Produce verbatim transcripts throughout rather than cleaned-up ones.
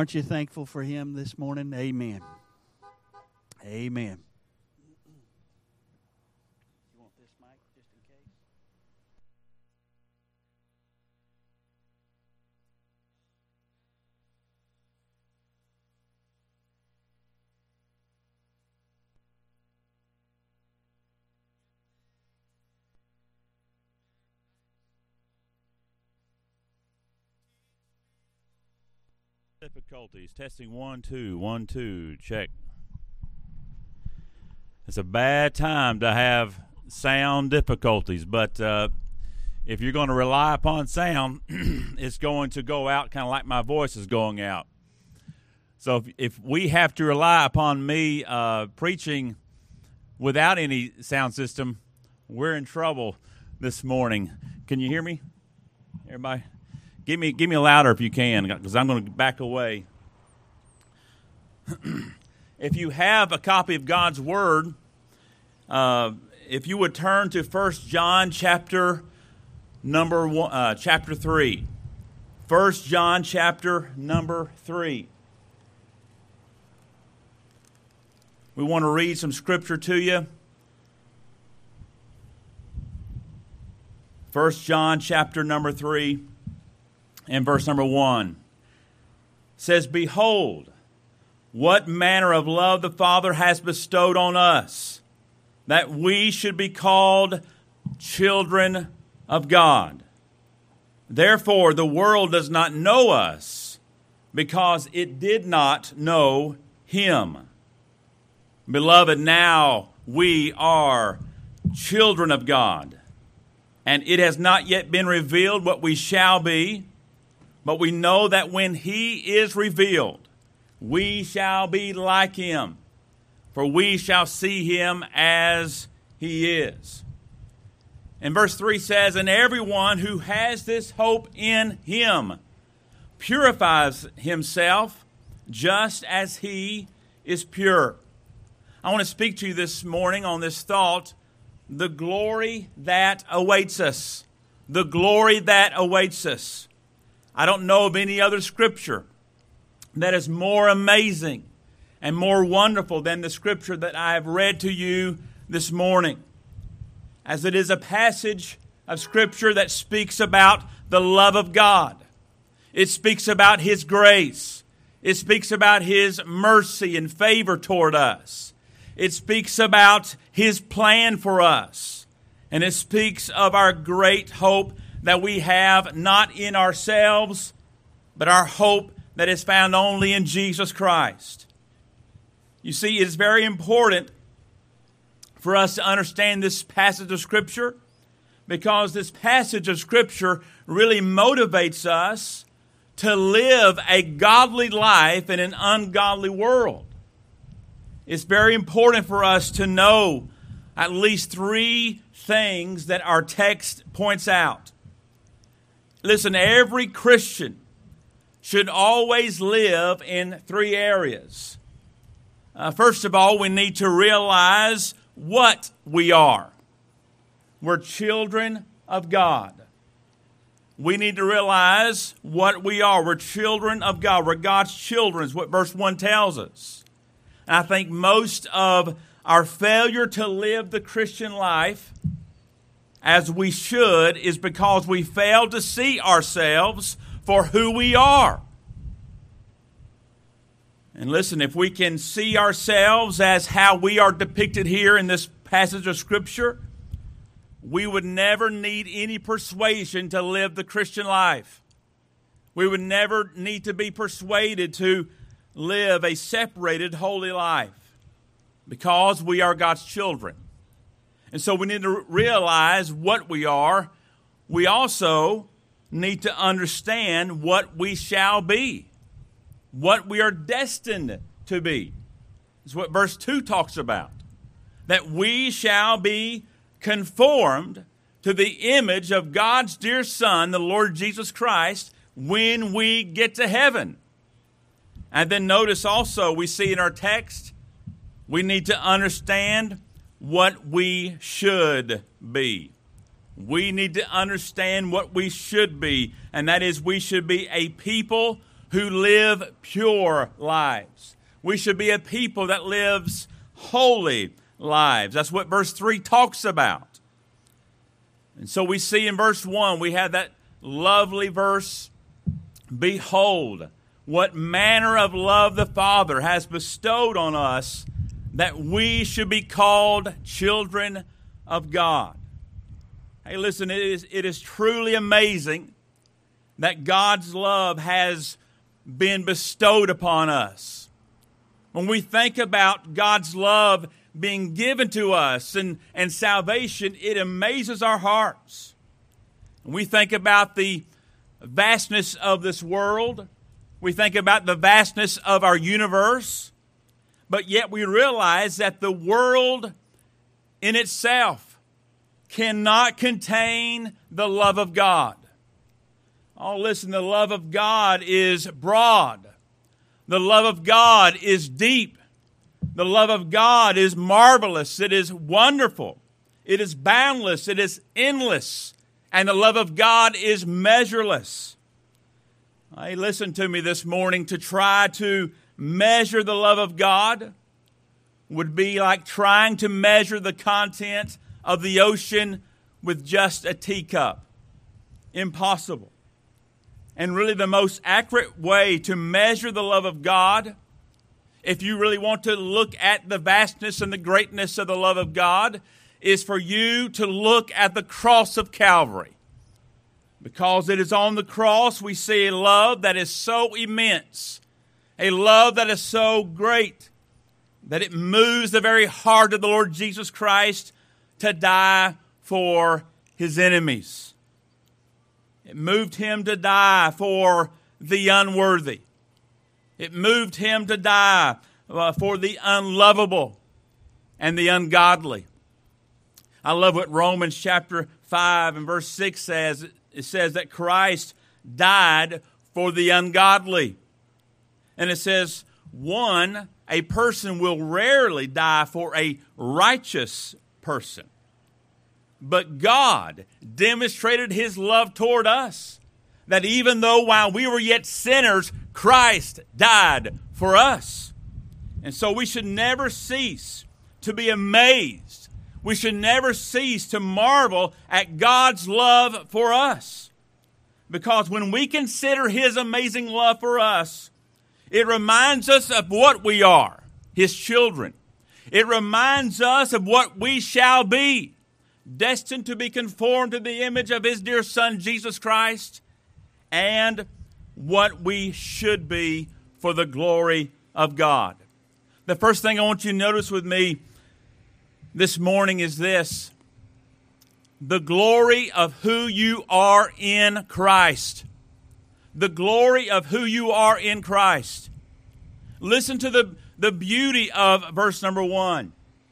Aren't you thankful for him this morning? Amen. Amen. You want this mic just in case? Difficulties. Testing one, two, one, two. Check. It's a bad time to have sound difficulties, but uh, if you're going to rely upon sound, it's going to go out kind of like my voice is going out. So if, if we have to rely upon me uh, preaching without any sound system, we're in trouble this morning. Can you hear me, everybody? Give me, give me a louder if you can, because I'm going to back away. If you have a copy of God's Word, uh, if you would turn to First John chapter number one, uh, chapter three. First John chapter number three. We want to read some scripture to you. First John chapter number three. And verse number one says, "Behold, what manner of love the Father has bestowed on us, that we should be called children of God. Therefore, the world does not know us, because it did not know Him. Beloved, now we are children of God, and it has not yet been revealed what we shall be. But we know that when He is revealed, we shall be like Him, for we shall see Him as He is." And verse three says, "And everyone who has this hope in Him purifies himself just as He is pure." I want to speak to you this morning on this thought, the glory that awaits us. The glory that awaits us. I don't know of any other scripture that is more amazing and more wonderful than the scripture that I have read to you this morning, as it is a passage of scripture that speaks about the love of God. It speaks about His grace. It speaks about His mercy and favor toward us. It speaks about His plan for us. And it speaks of our great hope that we have not in ourselves, but our hope that is found only in Jesus Christ. You see, it is very important for us to understand this passage of Scripture, because this passage of Scripture really motivates us to live a godly life in an ungodly world. It's very important for us to know at least three things that our text points out. Listen, every Christian should always live in three areas. Uh, first of all, we need to realize what we are. We're children of God. We need to realize what we are. We're children of God. We're God's children, is what verse one tells us. And I think most of our failure to live the Christian life as we should is because we fail to see ourselves for who we are. And listen, if we can see ourselves as how we are depicted here in this passage of Scripture, we would never need any persuasion to live the Christian life. We would never need to be persuaded to live a separated, holy life, because we are God's children. And so we need to realize what we are. We also need to understand what we shall be, what we are destined to be. That's what verse two talks about, that we shall be conformed to the image of God's dear Son, the Lord Jesus Christ, when we get to heaven. And then notice also, we see in our text, we need to understand what we should be. We need to understand what we should be, and that is we should be a people who live pure lives. We should be a people that lives holy lives. That's what verse three talks about. And so we see in verse one, we have that lovely verse, behold, what manner of love the Father has bestowed on us, that we should be called children of God. Hey, listen, it is, it is truly amazing that God's love has been bestowed upon us. When we think about God's love being given to us and, and salvation, it amazes our hearts. When we think about the vastness of this world, we think about the vastness of our universe, but yet we realize that the world in itself cannot contain the love of God. Oh, listen, the love of God is broad. The love of God is deep. The love of God is marvelous. It is wonderful. It is boundless. It is endless. And the love of God is measureless. Hey, listen to me this morning. To try to measure the love of God would be like trying to measure the content of the ocean with just a teacup. Impossible. And really the most accurate way to measure the love of God, if you really want to look at the vastness and the greatness of the love of God, is for you to look at the cross of Calvary. Because it is on the cross we see a love that is so immense, a love that is so great, that it moves the very heart of the Lord Jesus Christ to die for his enemies. It moved him to die for the unworthy. It moved him to die uh, for the unlovable and the ungodly. I love what Romans chapter five and verse six says. It says that Christ died for the ungodly. And it says, one, a person will rarely die for a righteous person. But God demonstrated his love toward us, that even though while we were yet sinners, Christ died for us. And so we should never cease to be amazed. We should never cease to marvel at God's love for us. Because when we consider his amazing love for us, it reminds us of what we are, his children. It reminds us of what we shall be, destined to be conformed to the image of his dear Son, Jesus Christ, and what we should be for the glory of God. The first thing I want you to notice with me this morning is this: the glory of who you are in Christ. The glory of who you are in Christ. Listen to the, the beauty of verse number one.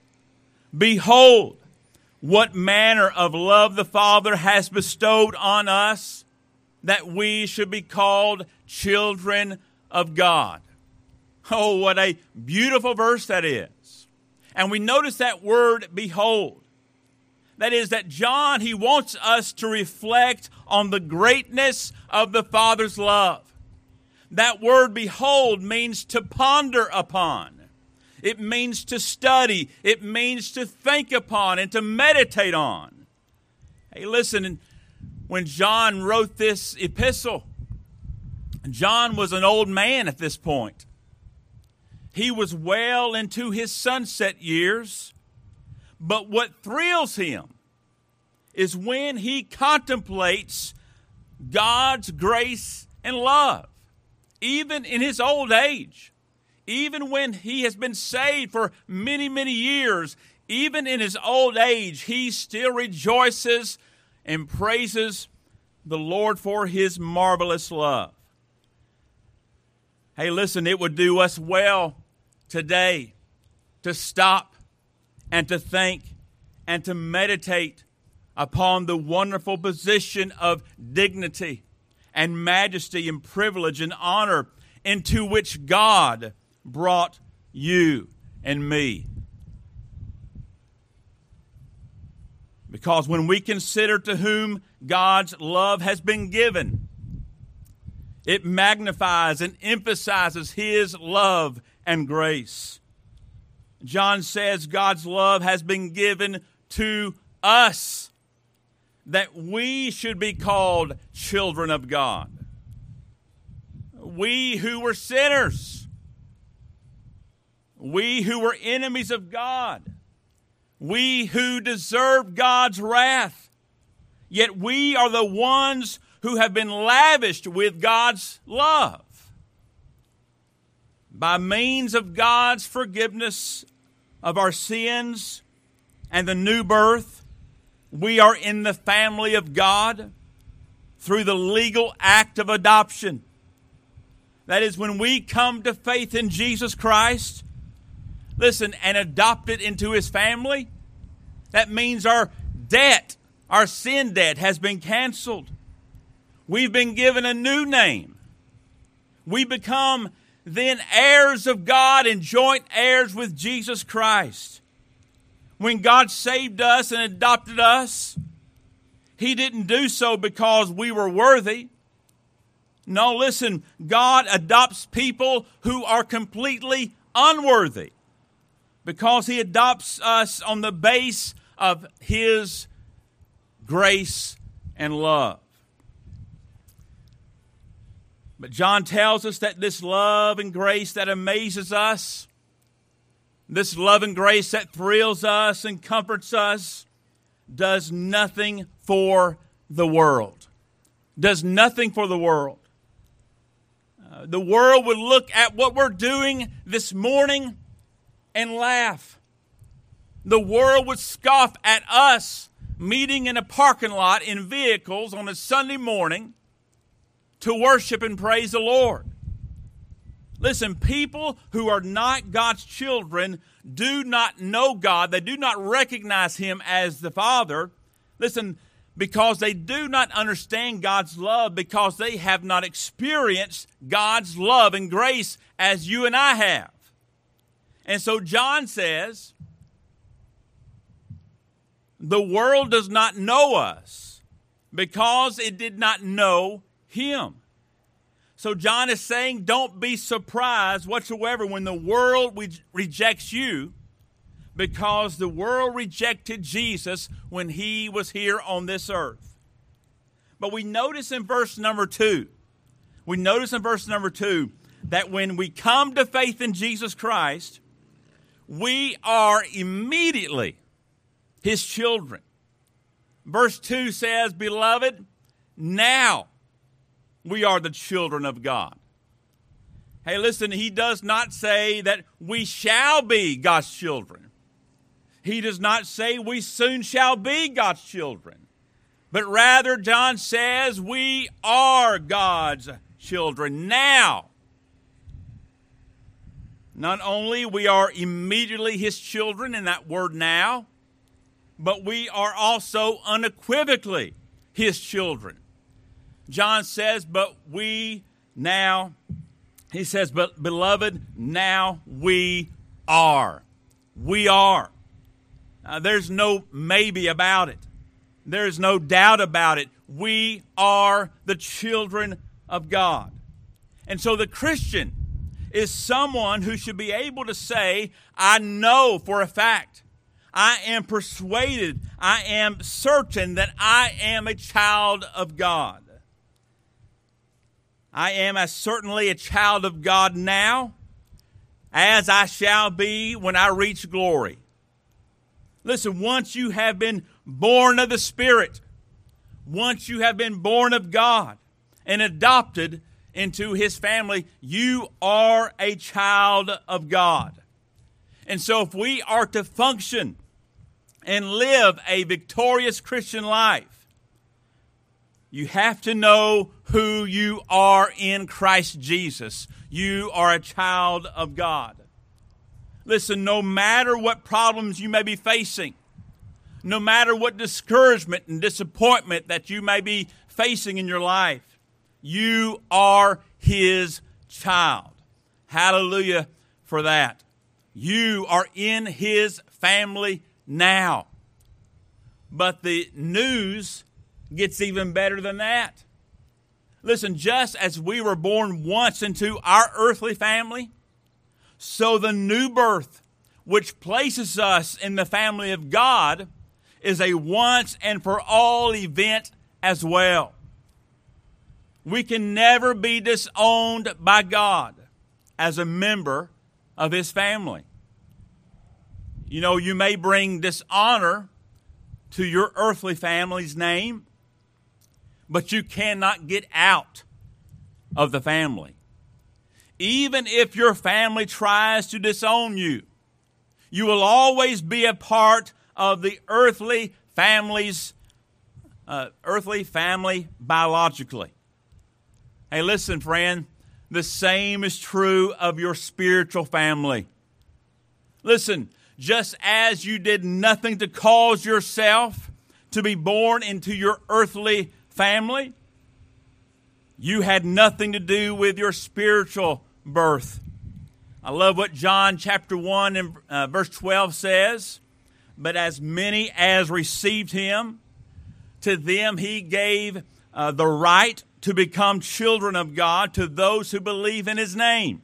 Behold, what manner of love the Father has bestowed on us, that we should be called children of God. Oh, what a beautiful verse that is. And we notice that word, behold. That is, that John, he wants us to reflect on the greatness of the Father's love. That word, behold, means to ponder upon. It means to study. It means to think upon and to meditate on. Hey, listen, when John wrote this epistle, John was an old man at this point. He was well into his sunset years. But what thrills him is when he contemplates God's grace and love, even in his old age, even when he has been saved for many, many years, even in his old age, he still rejoices and praises the Lord for his marvelous love. Hey, listen, it would do us well today to stop and to think and to meditate upon the wonderful position of dignity and majesty and privilege and honor into which God brought you and me. Because when we consider to whom God's love has been given, It magnifies and emphasizes His love and grace. John says God's love has been given to us, that we should be called children of God. We who were sinners, we who were enemies of God, we who deserved God's wrath, yet we are the ones who have been lavished with God's love. By means of God's forgiveness of our sins and the new birth, we are in the family of God through the legal act of adoption. That is, when we come to faith in Jesus Christ, listen, and adopted into His family, that means our debt, our sin debt, has been canceled. We've been given a new name. We become then heirs of God and joint heirs with Jesus Christ. When God saved us and adopted us, He didn't do so because we were worthy. No, listen, God adopts people who are completely unworthy because He adopts us on the base of His grace and love. But John tells us that this love and grace that amazes us, this love and grace that thrills us and comforts us, does nothing for the world. Does nothing for the world. Uh, the world would look at what we're doing this morning and laugh. The world would scoff at us meeting in a parking lot in vehicles on a Sunday morning to worship and praise the Lord. Listen, people who are not God's children do not know God. They do not recognize Him as the Father. Listen, because they do not understand God's love, because they have not experienced God's love and grace as you and I have. And so John says, the world does not know us because it did not know Him. So John is saying, don't be surprised whatsoever when the world re- rejects you, because the world rejected Jesus when He was here on this earth. But we notice in verse number two, we notice in verse number two, that when we come to faith in Jesus Christ, we are immediately His children. Verse two says, beloved, now we are the children of God. Hey, listen, He does not say that we shall be God's children. He does not say we soon shall be God's children. But rather, John says we are God's children now. Not only we are immediately His children in that word now, but we are also unequivocally His children. John says, but we now, he says, but beloved, now we are. We are. Uh, there's no maybe about it. There's no doubt about it. We are the children of God. And so the Christian is someone who should be able to say, I know for a fact, I am persuaded, I am certain that I am a child of God. I am as certainly a child of God now as I shall be when I reach glory. Listen, once you have been born of the Spirit, once you have been born of God and adopted into His family, you are a child of God. And so if we are to function and live a victorious Christian life, you have to know who you are in Christ Jesus. You are a child of God. Listen, no matter what problems you may be facing, no matter what discouragement and disappointment that you may be facing in your life, you are His child. Hallelujah for that. You are in His family now. But the news gets even better than that. Listen, just as we were born once into our earthly family, so the new birth, which places us in the family of God, is a once and for all event as well. We can never be disowned by God as a member of His family. You know, you may bring dishonor to your earthly family's name, but you cannot get out of the family. Even if your family tries to disown you, you will always be a part of the earthly family's uh, earthly family biologically. Hey, listen, friend, the same is true of your spiritual family. Listen, just as you did nothing to cause yourself to be born into your earthly family, you had nothing to do with your spiritual birth. I love what John chapter one and uh, verse twelve says. But as many as received Him, to them He gave uh, the right to become children of God, to those who believe in His name,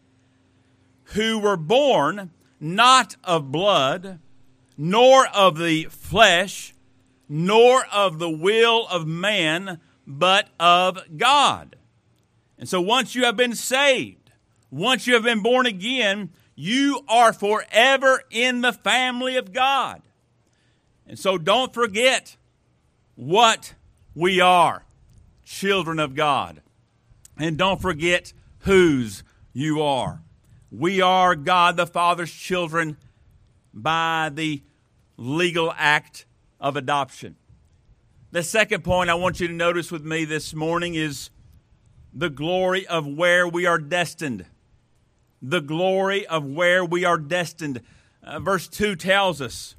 who were born not of blood, nor of the flesh, nor of the will of man, but of God. And so once you have been saved, once you have been born again, you are forever in the family of God. And so don't forget what we are, children of God. And don't forget whose you are. We are God the Father's children by the legal act of adoption. The second point I want you to notice with me this morning is the glory of where we are destined. The glory of where we are destined. Uh, verse two tells us,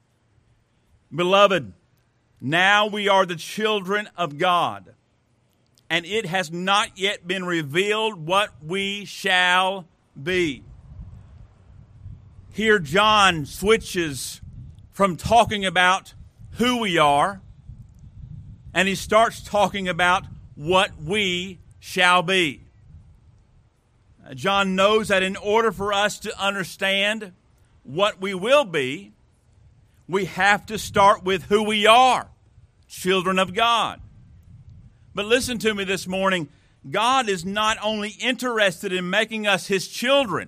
Beloved, now we are the children of God, and it has not yet been revealed what we shall be. Here John switches from talking about who we are, and he starts talking about what we shall be. John knows that in order for us to understand what we will be, we have to start with who we are, children of God. But listen to me this morning. God is not only interested in making us His children,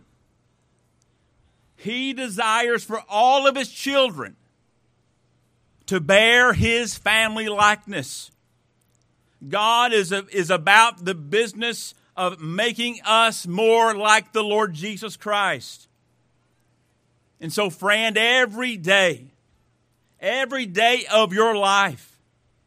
He desires for all of His children to bear His family likeness. God is, a, is about the business of making us more like the Lord Jesus Christ. And so, friend, every day, every day of your life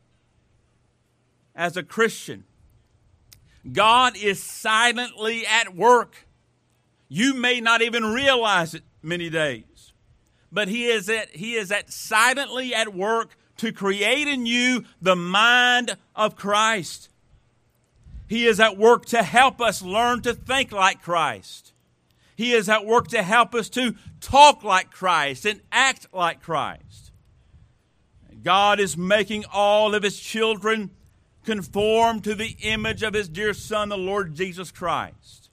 as a Christian, God is silently at work. You may not even realize it many days, but He is at, He is at silently at work to create in you the mind of Christ. He is at work to help us learn to think like Christ. He is at work to help us to talk like Christ and act like Christ. God is making all of His children conform to the image of His dear Son, the Lord Jesus Christ.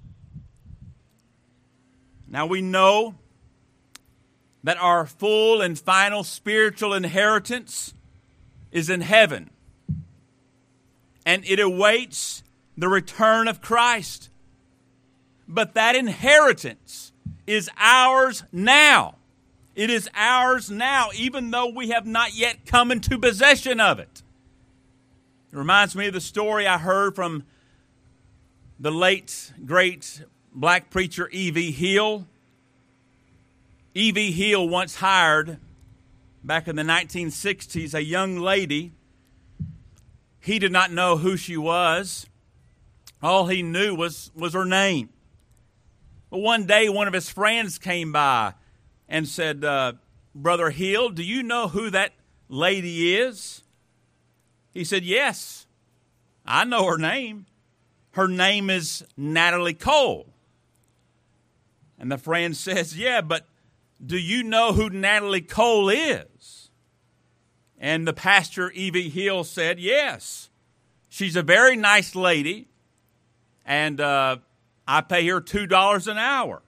Now we know that our full and final spiritual inheritance is in heaven, and it awaits the return of Christ. But that inheritance is ours now. It is ours now, even though we have not yet come into possession of it. It reminds me of the story I heard from the late, great black preacher E V Hill. E V Hill once hired, back in the nineteen sixties, a young lady. He did not know who she was. All he knew was, was her name. But one day, one of his friends came by and said, uh, Brother Hill, do you know who that lady is? He said, yes, I know her name. Her name is Natalie Cole. And the friend says, yeah, but do you know who Natalie Cole is? And the pastor, E V Hill, said, yes, She's a very nice lady, and uh, I pay her two dollars an hour.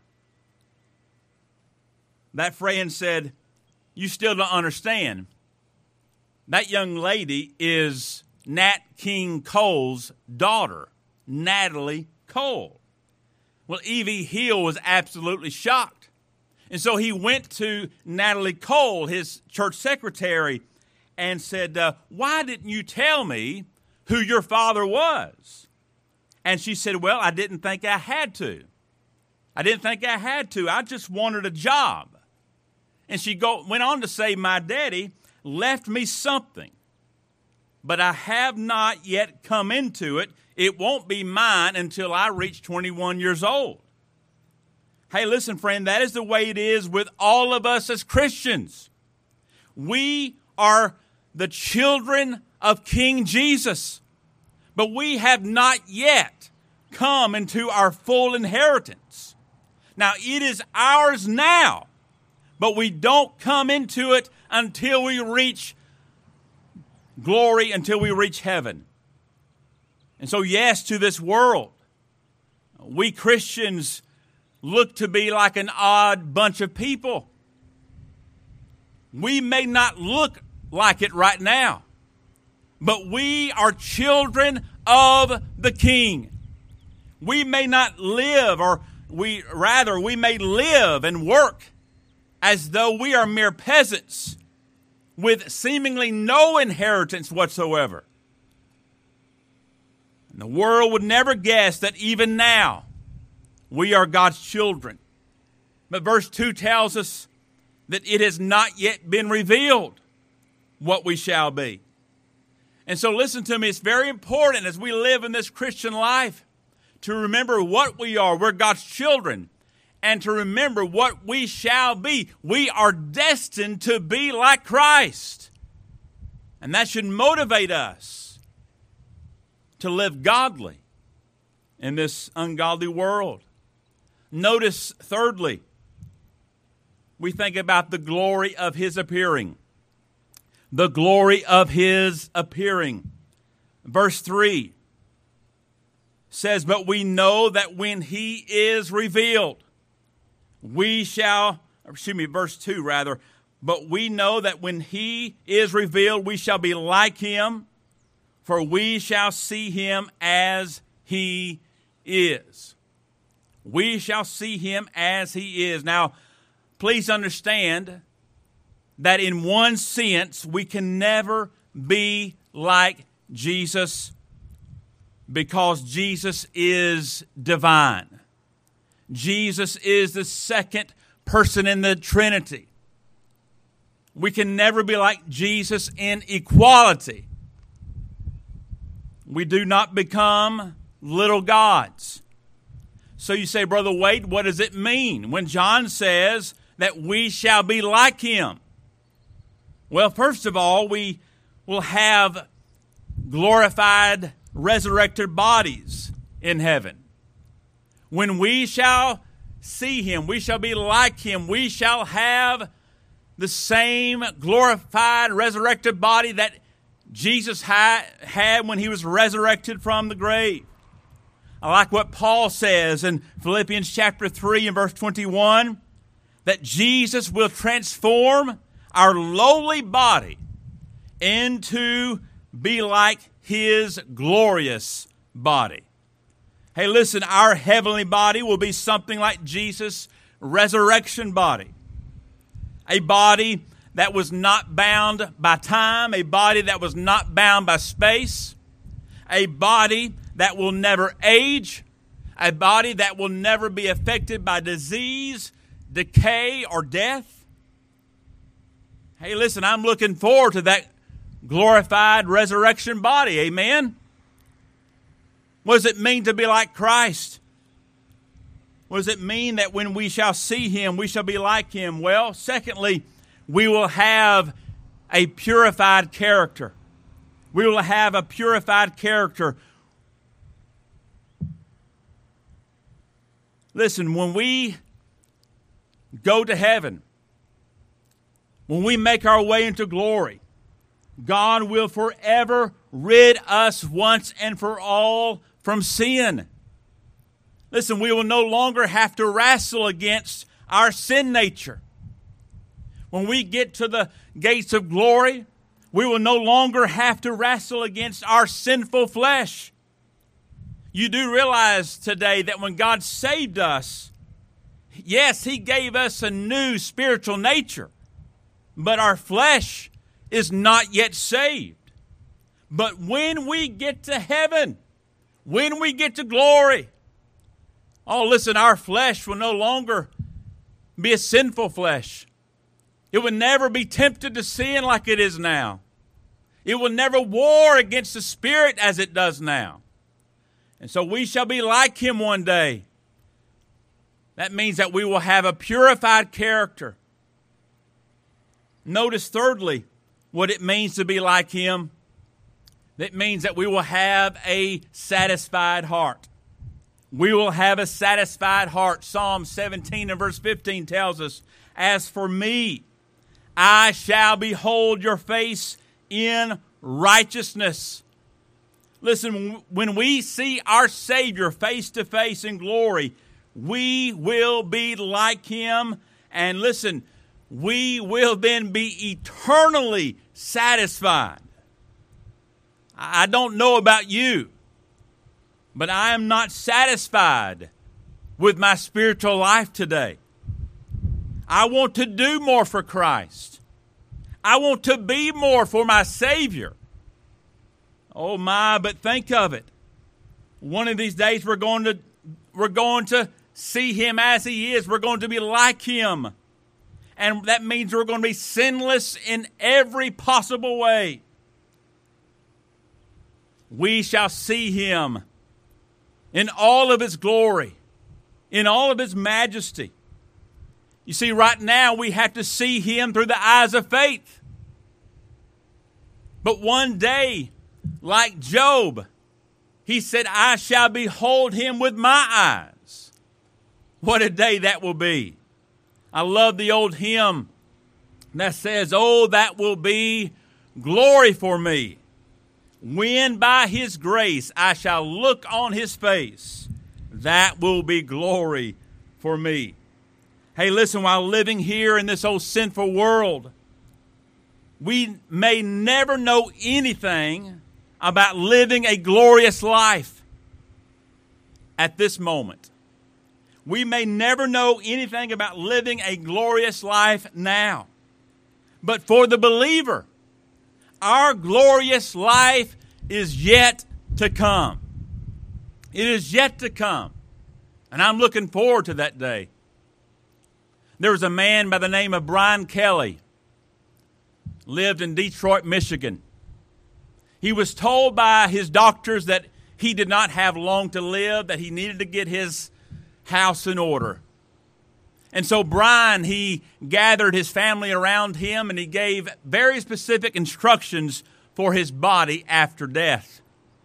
That friend said, you still don't understand. That young lady is Nat King Cole's daughter, Natalie Cole. Well, Evie Hill was absolutely shocked. And so he went to Natalie Cole, his church secretary, and said, uh, why didn't you tell me who your father was? And she said, well, I didn't think I had to. I didn't think I had to. I just wanted a job. And she go, went on to say, my daddy left me something, but I have not yet come into it. It won't be mine until I reach twenty-one years old. Hey, listen, friend, that is the way it is with all of us as Christians. We are the children of King Jesus, but we have not yet come into our full inheritance. Now, it is ours now, but we don't come into it until we reach glory, until we reach heaven. And so, yes, to this world, we Christians look to be like an odd bunch of people. We may not look like it right now, but we are children of the King. We may not live, or we rather, we may live and work as though we are mere peasants with seemingly no inheritance whatsoever. And the world would never guess that even now we are God's children. But verse two tells us that it has not yet been revealed what we shall be. And so listen to me, it's very important as we live in this Christian life to remember what we are. We're God's children. And to remember what we shall be. We are destined to be like Christ. And that should motivate us to live godly in this ungodly world. Notice, thirdly, we think about the glory of His appearing. The glory of His appearing. Verse three says, but we know that when He is revealed, we shall, excuse me, verse two rather, but we know that when He is revealed, we shall be like Him, for we shall see Him as He is. We shall see Him as He is. Now, please understand that in one sense, we can never be like Jesus because Jesus is divine. Jesus is the second person in the Trinity. We can never be like Jesus in equality. We do not become little gods. So you say, Brother Wade, what does it mean when John says that we shall be like Him? Well, first of all, we will have glorified, resurrected bodies in heaven. When we shall see Him, we shall be like Him. We shall have the same glorified, resurrected body that Jesus had when He was resurrected from the grave. I like what Paul says in Philippians chapter three and verse twenty-one, that Jesus will transform our lowly body into be like His glorious body. Hey, listen, our heavenly body will be something like Jesus' resurrection body. A body that was not bound by time, a body that was not bound by space, a body that will never age, a body that will never be affected by disease, decay, or death. Hey, listen, I'm looking forward to that glorified resurrection body. Amen? What does it mean to be like Christ? What does it mean that when we shall see Him, we shall be like Him? Well, secondly, we will have a purified character. We will have a purified character. Listen, when we go to heaven, when we make our way into glory, God will forever rid us once and for all from sin. Listen, we will no longer have to wrestle against our sin nature. When we get to the gates of glory, we will no longer have to wrestle against our sinful flesh. You do realize today that when God saved us, yes, He gave us a new spiritual nature, but our flesh is not yet saved. But when we get to heaven, when we get to glory, oh, listen, our flesh will no longer be a sinful flesh. It will never be tempted to sin like it is now. It will never war against the Spirit as it does now. And so we shall be like Him one day. That means that we will have a purified character. Notice, thirdly, what it means to be like Him. That means that we will have a satisfied heart. We will have a satisfied heart. Psalm seventeen and verse fifteen tells us, "As for me, I shall behold your face in righteousness." Listen, when we see our Savior face to face in glory, we will be like Him. And listen, we will then be eternally satisfied. I don't know about you, but I am not satisfied with my spiritual life today. I want to do more for Christ. I want to be more for my Savior. Oh my, but think of it. One of these days we're going to we're going to see Him as He is. We're going to be like Him. And that means we're going to be sinless in every possible way. We shall see Him in all of His glory, in all of His majesty. You see, right now we have to see Him through the eyes of faith. But one day, like Job, he said, "I shall behold Him with my eyes." What a day that will be. I love the old hymn that says, "Oh, that will be glory for me, when by His grace I shall look on His face. That will be glory for me." Hey, listen, while living here in this old sinful world, we may never know anything about living a glorious life at this moment. We may never know anything about living a glorious life now. But for the believer, our glorious life is yet to come. It is yet to come. And I'm looking forward to that day. There was a man by the name of Brian Kelly, lived in Detroit, Michigan. He was told by his doctors that he did not have long to live, that he needed to get his house in order. And so Brian, he gathered his family around him and he gave very specific instructions for his body after death.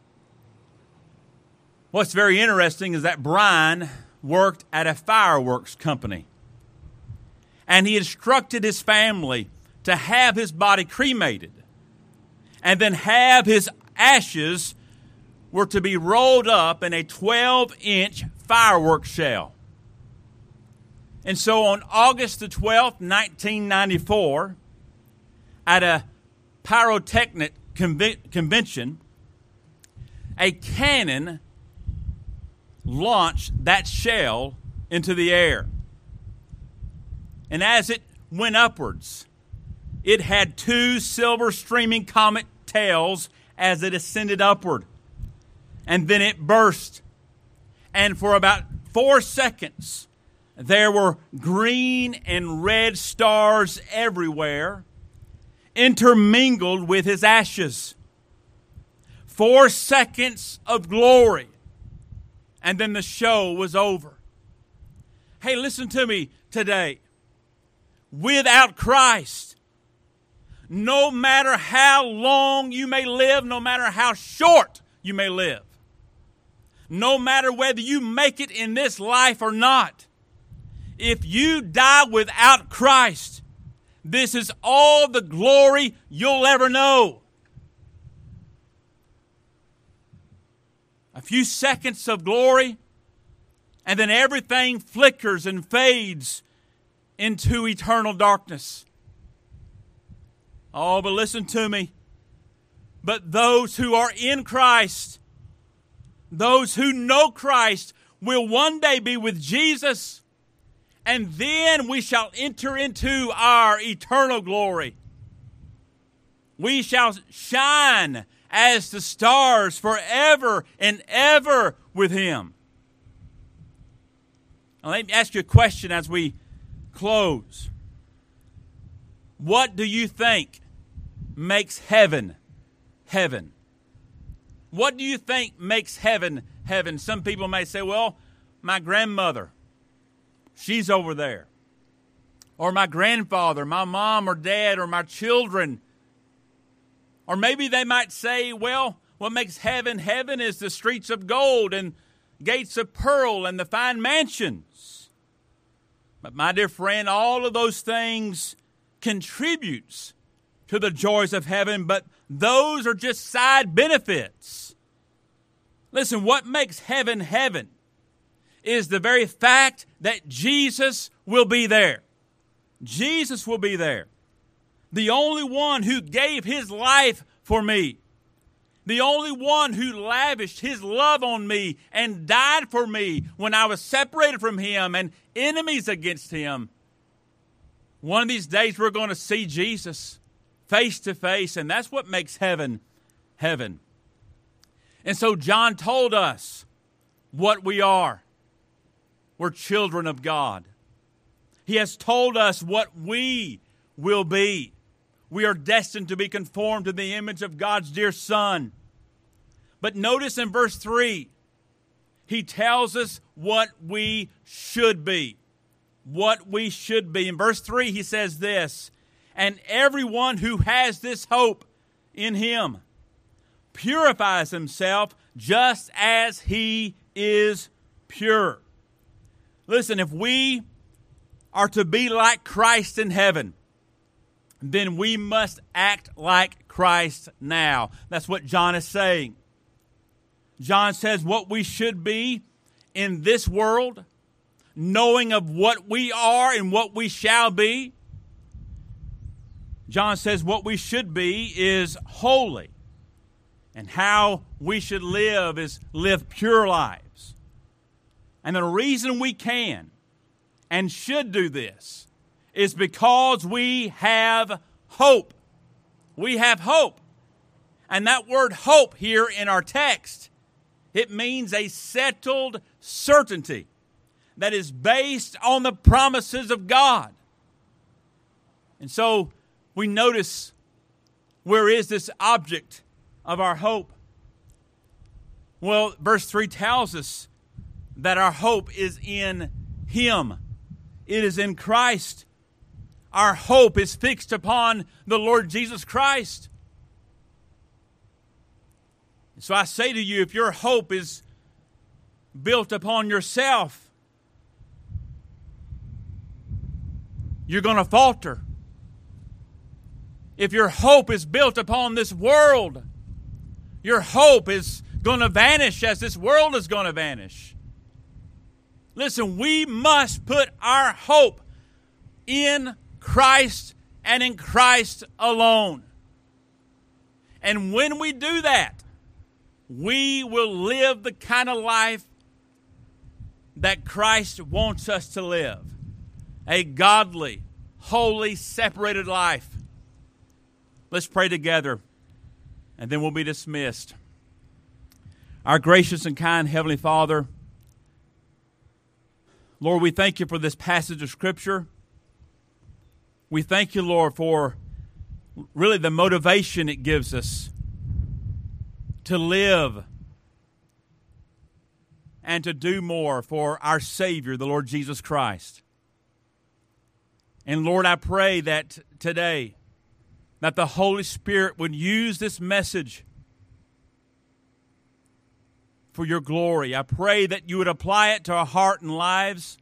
What's very interesting is that Brian worked at a fireworks company. And he instructed his family to have his body cremated and then have his ashes were to be rolled up in a twelve-inch fireworks shell. And so on August the twelfth, nineteen ninety-four, at a pyrotechnic conven- convention, a cannon launched that shell into the air. And as it went upwards, it had two silver streaming comet tails as it ascended upward. And then it burst. And for about four seconds, there were green and red stars everywhere, intermingled with his ashes. Four seconds of glory. And then the show was over. Hey, listen to me today. Without Christ, no matter how long you may live, no matter how short you may live, no matter whether you make it in this life or not, if you die without Christ, this is all the glory you'll ever know. a few seconds of glory, and then everything flickers and fades into eternal darkness. Oh, but listen to me. But those who are in Christ, those who know Christ, will one day be with Jesus, and then we shall enter into our eternal glory. We shall shine as the stars forever and ever with Him. Now, let me ask you a question as we close. What do you think makes heaven heaven? What do you think makes heaven heaven? Some people may say, well, my grandmother, she's over there. Or my grandfather, my mom or dad, or my children. Or maybe they might say, well, what makes heaven heaven is the streets of gold and gates of pearl and the fine mansions. But my dear friend, all of those things contributes to the joys of heaven, but those are just side benefits. Listen, what makes heaven heaven is the very fact that Jesus will be there. Jesus will be there. The only one who gave His life for me. The only one who lavished His love on me and died for me when I was separated from Him and enemies against Him. One of these days we're going to see Jesus face to face, and that's what makes heaven heaven. And so John told us what we are. We're children of God. He has told us what we will be. We are destined to be conformed to the image of God's dear Son. But notice in verse three, he tells us what we should be. What we should be. In verse three, he says this, and everyone who has this hope in Him purifies himself just as He is pure. Listen, if we are to be like Christ in heaven, then we must act like Christ now. That's what John is saying. John says what we should be in this world, knowing of what we are and what we shall be. John says what we should be is holy, and how we should live is live pure lives. And the reason we can and should do this is because we have hope. We have hope. And that word hope here in our text, it means a settled certainty that is based on the promises of God. And so we notice, where is this object of our hope? Well, verse three tells us that our hope is in Him. It is in Christ. Our hope is fixed upon the Lord Jesus Christ. So I say to you, if your hope is built upon yourself, you're going to falter. If your hope is built upon this world, your hope is going to vanish as this world is going to vanish. Listen, we must put our hope in Christ and in Christ alone. And when we do that, we will live the kind of life that Christ wants us to live. A godly, holy, separated life. Let's pray together, and then we'll be dismissed. Our gracious and kind Heavenly Father, Lord, we thank You for this passage of Scripture. We thank You, Lord, for really the motivation it gives us to live and to do more for our Savior, the Lord Jesus Christ. And Lord, I pray that today, that the Holy Spirit would use this message for Your glory. I pray that You would apply it to our heart and lives.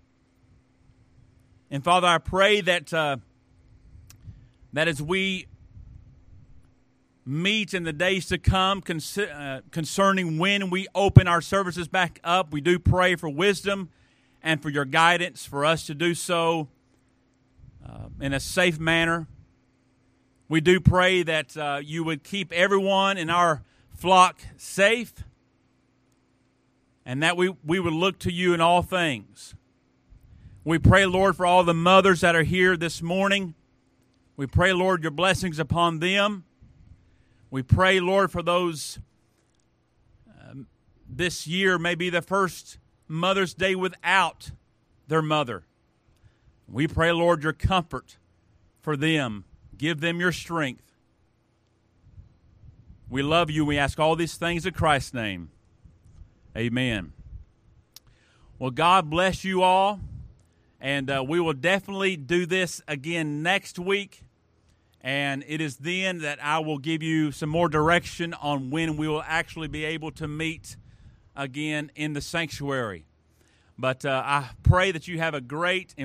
And Father, I pray that uh, that as we meet in the days to come uh, concerning when we open our services back up. We do pray for wisdom and for your guidance for us to do so uh, in a safe manner. We do pray that uh, you would keep everyone in our flock safe, and that we, we would look to you in all things. We pray, Lord, for all the mothers that are here this morning. We pray, Lord, your blessings upon them. We pray, Lord, for those um, this year may be the first Mother's Day without their mother. We pray, Lord, your comfort for them. Give them your strength. We love you. We ask all these things in Christ's name. Amen. Well, God bless you all. And uh, we will definitely do this again next week. And it is then that I will give you some more direction on when we will actually be able to meet again in the sanctuary. But uh, I pray that you have a great